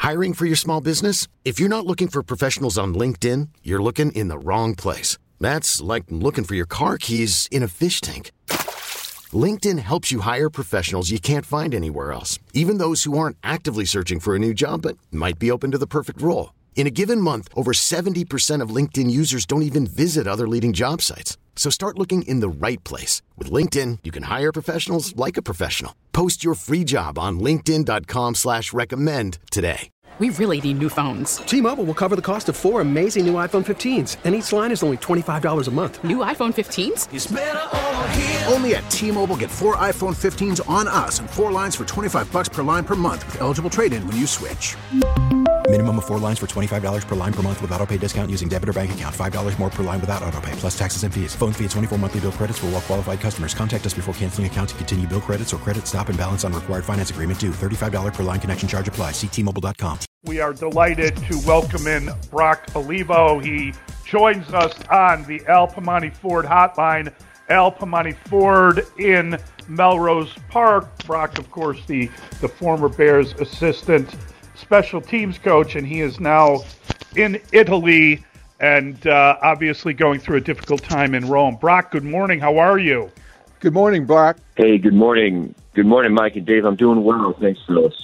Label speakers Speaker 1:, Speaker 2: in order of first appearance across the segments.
Speaker 1: Hiring for your small business? If you're not looking for professionals on LinkedIn, you're looking in the wrong place. That's like looking for your car keys in a fish tank. LinkedIn helps you hire professionals you can't find anywhere else, even those who aren't actively searching for a new job but might be open to the perfect role. In a given month, over 70% of LinkedIn users don't even visit other leading job sites. So start looking in the right place. With LinkedIn, you can hire professionals like a professional. Post your free job on linkedin.com/recommend today.
Speaker 2: We really need new phones.
Speaker 3: T-Mobile will cover the cost of 4 amazing new iPhone 15s, and each line is only $25 a month.
Speaker 2: New iPhone 15s?
Speaker 4: It's better over here.
Speaker 5: Only at T-Mobile, get 4 iPhone 15s on us and 4 lines for $25 per line per month with eligible trade-in when you switch.
Speaker 6: Minimum of 4 lines for $25 per line per month with autopay discount using debit or bank account. $5 more per line without autopay, plus taxes and fees. Phone fee at 24 monthly bill credits for well-qualified customers. Contact us before canceling account to continue bill credits or credit stop and balance on required finance agreement due. $35 per line connection charge applies. See T-Mobile.com.
Speaker 7: We are delighted to welcome in Brock Olivo. He joins us on the Al Piemonte Ford hotline. Al Piemonte Ford in Melrose Park. Brock, of course, the former Bears assistant special teams coach, and he is now in Italy and obviously going through a difficult time in Rome. Brock, good morning. How are you?
Speaker 8: Good morning, Brock.
Speaker 9: Hey, good morning. Good morning, Mike and Dave. I'm doing well. Thanks, Phyllis.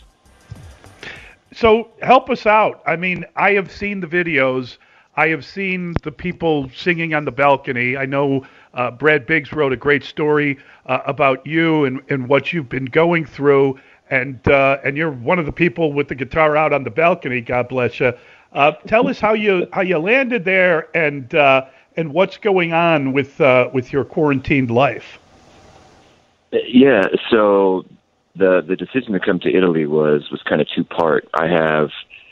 Speaker 7: So help us out. I mean, I have seen the videos. I have seen the people singing on the balcony. I know Brad Biggs wrote a great story about you and what you've been going through. And you're one of the people with the guitar out on the balcony. God bless you. Tell us how you landed there and what's going on with your quarantined life.
Speaker 9: Yeah. So the decision to come to Italy was kind of two-part. I have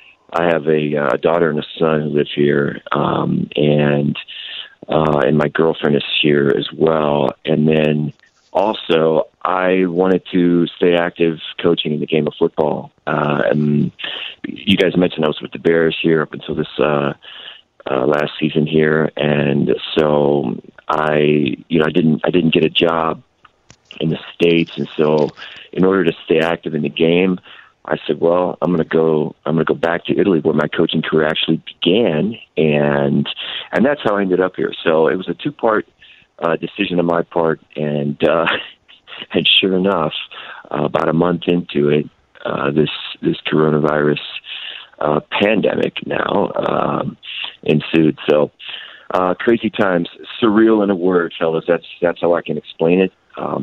Speaker 9: a daughter and a son who live here, and my girlfriend is here as well. And then also, I wanted to stay active coaching in the game of football. And you guys mentioned I was with the Bears here up until this last season here, and so I didn't get a job in the States, and so in order to stay active in the game, I said, well, I'm going to go back to Italy where my coaching career actually began, and that's how I ended up here. So it was a two-part decision on my part, and sure enough, about a month into it, this coronavirus pandemic now ensued. So crazy times, surreal in a word, fellas. That's how I can explain it.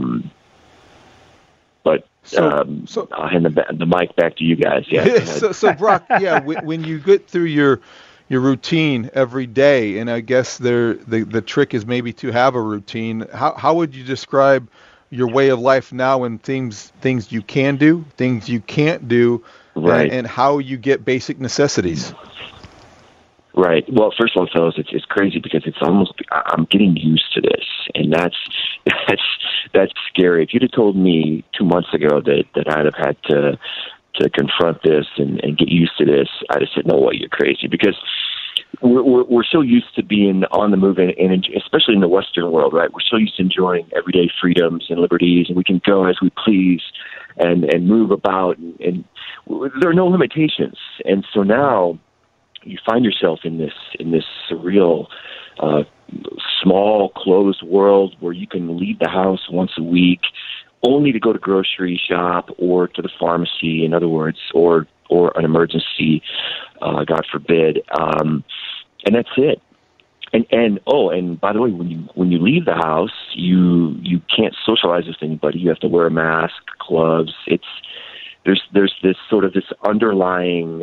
Speaker 9: But I'll hand the mic back to you guys. Yeah.
Speaker 8: So Brock, when you get through your routine every day, and I guess the trick is maybe to have a routine. How would you describe your way of life now, and things you can do, things you can't do,
Speaker 9: right,
Speaker 8: and how you get basic necessities?
Speaker 9: Right. Well, first of all, fellas, it's crazy because I'm getting used to this, and that's scary. If you'd have told me 2 months ago that I'd have had to confront this and get used to this, I'd have said, no way, you're crazy, because we're so used to being on the move, and especially in the Western world, right? We're so used to enjoying everyday freedoms and liberties, and we can go as we please and move about, and there are no limitations. And so now you find yourself in this surreal, small, closed world where you can leave the house once a week, only to go to grocery shop or to the pharmacy, in other words, or an emergency, God forbid, and that's it. And by the way, when you leave the house, you can't socialize with anybody. You have to wear a mask, gloves. There's this sort of this underlying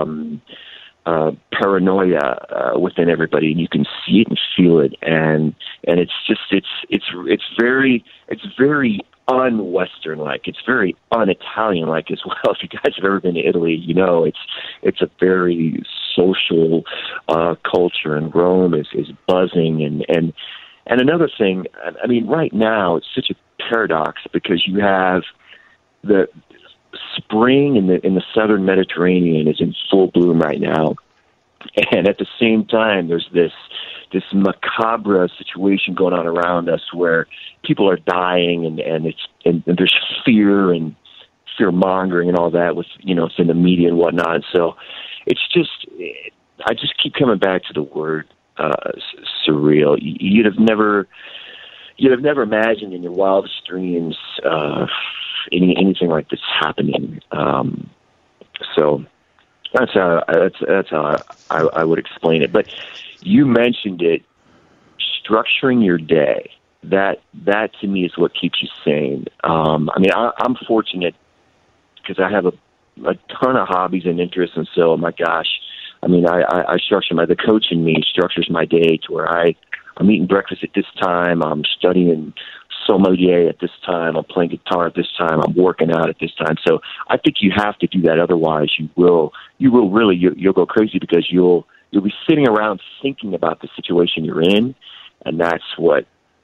Speaker 9: paranoia within everybody, and you can see it and feel it, and it's just it's very un-Western-like. It's very un-Italian-like as well. If you guys have ever been to Italy, you know it's a very social culture, and Rome is buzzing. And another thing, I mean, right now it's such a paradox because you have the spring in the southern Mediterranean is in full bloom right now, and at the same time there's this macabre situation going on around us where people are dying, and there's fear and fear mongering and all that with, it's in the media and whatnot. So it's just, I just keep coming back to the word surreal. You'd have never imagined in your wildest dreams anything like this happening. So that's how I would explain it. But you mentioned it, structuring your day. That to me is what keeps you sane. I'm fortunate because I have a ton of hobbies and interests, and so my gosh, I structure the coach in me structures my day to where I'm eating breakfast at this time, I'm studying sommelier at this time, I'm playing guitar at this time, I'm working out at this time. So I think you have to do that, otherwise you'll go crazy, because you'll be sitting around thinking about the situation you're in, and that's when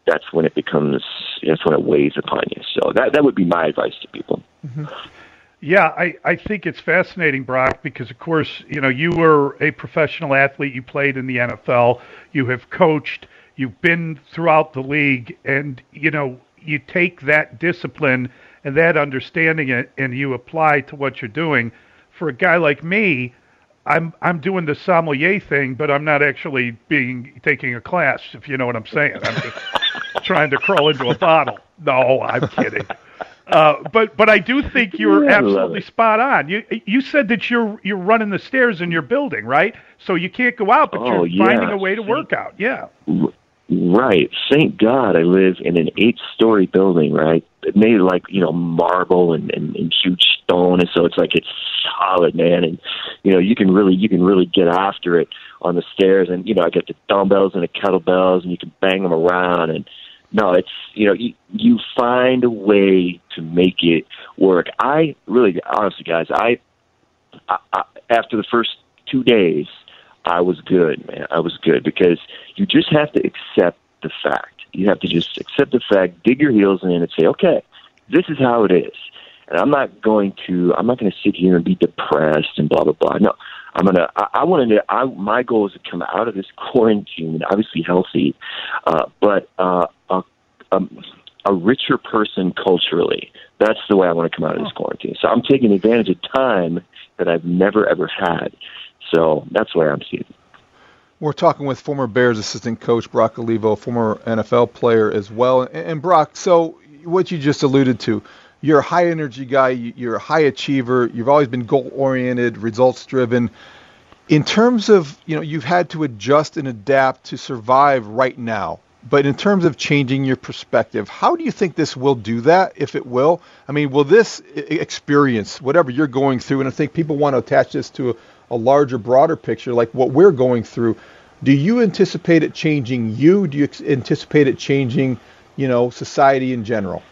Speaker 9: it weighs upon you. So that would be my advice to people.
Speaker 7: Mm-hmm. Yeah, I think it's fascinating, Brock, because, of course, you were a professional athlete. You played in the NFL. You have coached. You've been throughout the league. And, you take that discipline and that understanding and you apply to what you're doing. For a guy like me, I'm doing the sommelier thing, but I'm not actually taking a class, if you know what I'm saying. I'm just trying to crawl into a bottle. No, I'm kidding. But I do think you're absolutely spot on. You said that you're running the stairs in your building, right? So you can't go out, but you're finding a way to work out. Yeah.
Speaker 9: Right. Thank God I live in an 8-story building, right? Made marble and huge stone, and so it's solid, man. And you can really get after it on the stairs. And I get the dumbbells and the kettlebells, and you can bang them around. And no, it's you find a way to make it work. I really, honestly, guys, I after the first 2 days, I was good, man. I was good, because you just have to accept the fact. You have to just accept the fact, dig your heels in, and say, okay, this is how it is. And I'm not going to sit here and be depressed and blah blah blah. No, my goal is to come out of this quarantine, obviously healthy, but a richer person culturally. That's the way I want to come out of this quarantine. So I'm taking advantage of time that I've never ever had. So that's where I'm seeing it.
Speaker 8: We're talking with former Bears assistant coach Brock Olivo, former NFL player as well. And Brock, so what you just alluded to, you're a high energy guy, you're a high achiever, you've always been goal oriented, results driven. In terms of, you've had to adjust and adapt to survive right now. But in terms of changing your perspective, how do you think this will do that, if it will? Will this experience, whatever you're going through, and I think people want to attach this to a larger, broader picture, like what we're going through, do you anticipate it changing you? Do you anticipate it changing, society in general?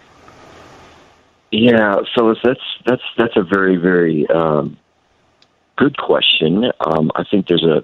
Speaker 9: Yeah, so that's a very, very good question. I think there's a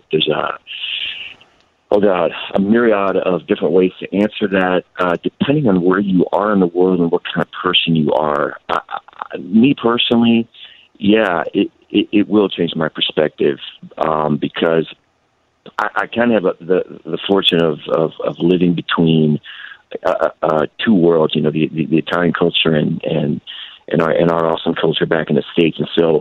Speaker 9: myriad of different ways to answer that, depending on where you are in the world and what kind of person you are. Me personally, yeah, it will change my perspective, because I kind of have the fortune of living between two worlds, the Italian culture and our awesome culture back in the States. And so,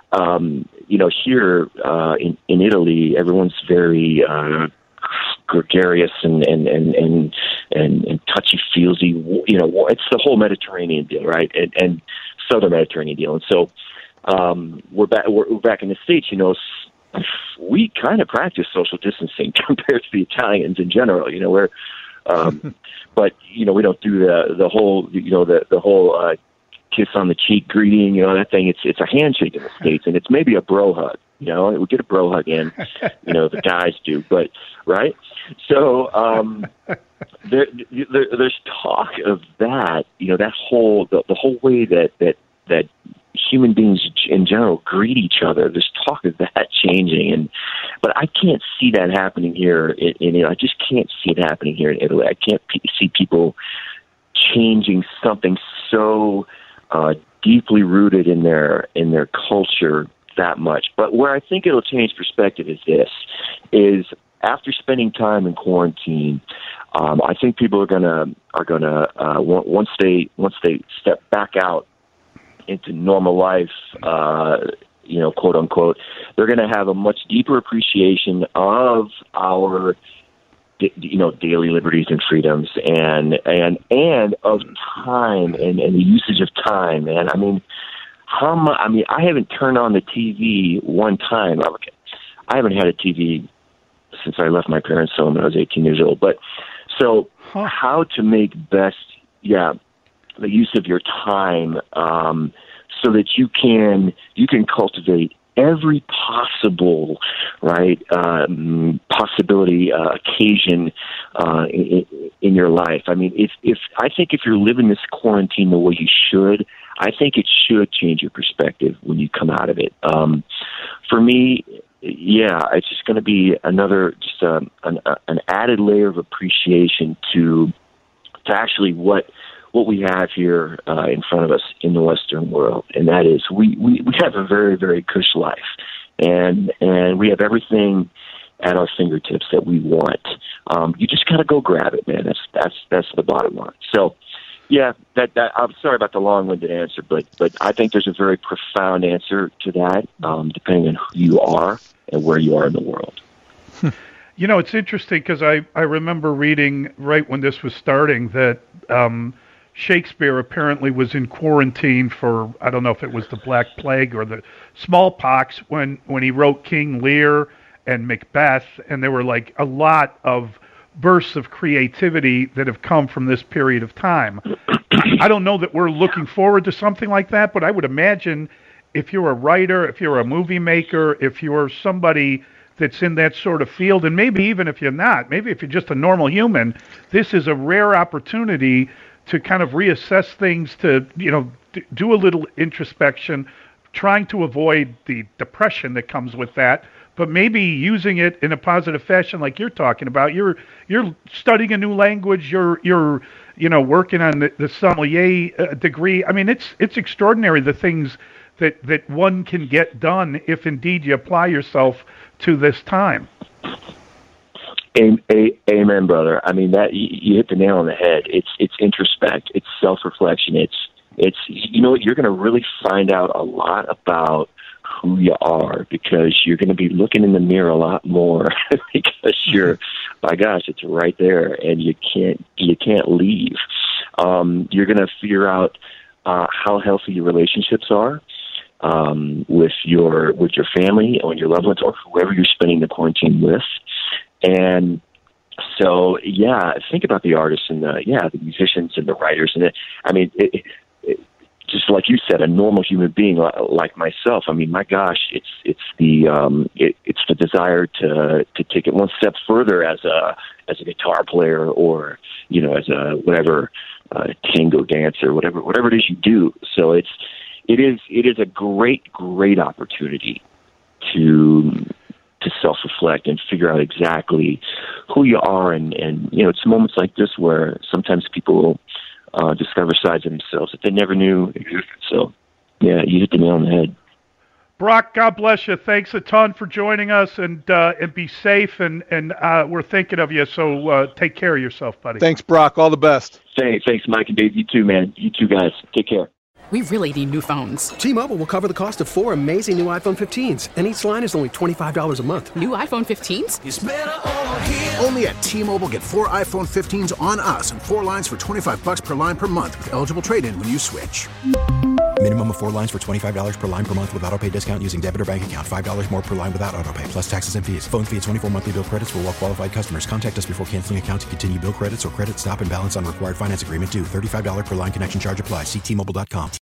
Speaker 9: here in Italy, everyone's very gregarious and touchy feelsy. It's the whole Mediterranean deal, right? And Southern Mediterranean deal. And so we're back in the States. We kind of practice social distancing compared to the Italians in general. But we don't do the whole the whole kiss on the cheek greeting. That thing. It's a handshake in the States, and it's maybe a bro hug. We get a bro hug in. The guys do, but right. So there's talk of that. That whole the whole way that human beings in general greet each other. There's talk of that changing, but I can't see that happening here in I just can't see it happening here in Italy. I can't see people changing something so deeply rooted in their culture that much. But where I think it'll change perspective is after spending time in quarantine, I think people are gonna once they step back out into normal life, quote unquote, they're going to have a much deeper appreciation of our, daily liberties and freedoms and of time and the usage of time. And I mean, I haven't turned on the TV one time. I haven't had a TV since I left my parents' home when I was 18 years old. But so how to make best, the use of your time, so that you can cultivate every possible possibility, occasion in your life. I mean, if you're living this quarantine the way you should, I think it should change your perspective when you come out of it. For me, it's just going to be another an added layer of appreciation to actually what we have here in front of us in the Western world, and that is we have a very, very cush life, and we have everything at our fingertips that we want. You just gotta go grab it, man. That's the bottom line. So, that I'm sorry about the long-winded answer, but I think there's a very profound answer to that, depending on who you are and where you are in the world.
Speaker 7: It's interesting because I remember reading right when this was starting that Shakespeare apparently was in quarantine for, I don't know if it was the Black Plague or the smallpox when he wrote King Lear and Macbeth, and there were like a lot of bursts of creativity that have come from this period of time. I don't know that we're looking forward to something like that, but I would imagine if you're a writer, if you're a movie maker, if you're somebody that's in that sort of field, and maybe even if you're not, maybe if you're just a normal human, this is a rare opportunity to kind of reassess things, to, do a little introspection, trying to avoid the depression that comes with that, but maybe using it in a positive fashion like you're talking about. You're studying a new language, you're working on the sommelier degree. I mean, it's extraordinary the things that one can get done if indeed you apply yourself to this time.
Speaker 9: Amen, brother. I mean, that you hit the nail on the head. It's introspect. It's self-reflection. It's you're going to really find out a lot about who you are, because you're going to be looking in the mirror a lot more because my gosh, it's right there, and you can't leave. You're going to figure out how healthy your relationships are with your family or your loved ones or whoever you're spending the quarantine with. And so, think about the artists and the musicians and the writers. And just like you said, a normal human being like myself. I mean, my gosh, it's the desire to take it one step further as a guitar player, or as a whatever tango dancer, whatever it is you do. So it is a great opportunity to self-reflect and figure out exactly who you are. And it's moments like this where sometimes people discover sides of themselves that they never knew existed. So, you hit the nail on the head.
Speaker 7: Brock, God bless you. Thanks a ton for joining us, and be safe, and we're thinking of you, so take care of yourself, buddy.
Speaker 8: Thanks, Brock. All the best.
Speaker 9: Thanks, Mike and Dave. You too, man. You two guys. Take care.
Speaker 2: We really need new phones.
Speaker 3: T-Mobile will cover the cost of 4 amazing new iPhone 15s, and each line is only $25 a month.
Speaker 2: New iPhone 15s?
Speaker 5: It's better over here. Only at T-Mobile, get 4 iPhone 15s on us and 4 lines for $25 per line per month with eligible trade-in when you switch.
Speaker 6: Minimum of 4 lines for $25 per line per month with autopay discount using debit or bank account. $5 more per line without autopay, plus taxes and fees. Phone fee at 24 monthly bill credits for well-qualified customers. Contact us before canceling account to continue bill credits or credit stop and balance on required finance agreement due. $35 per line connection charge applies. See T-Mobile.com.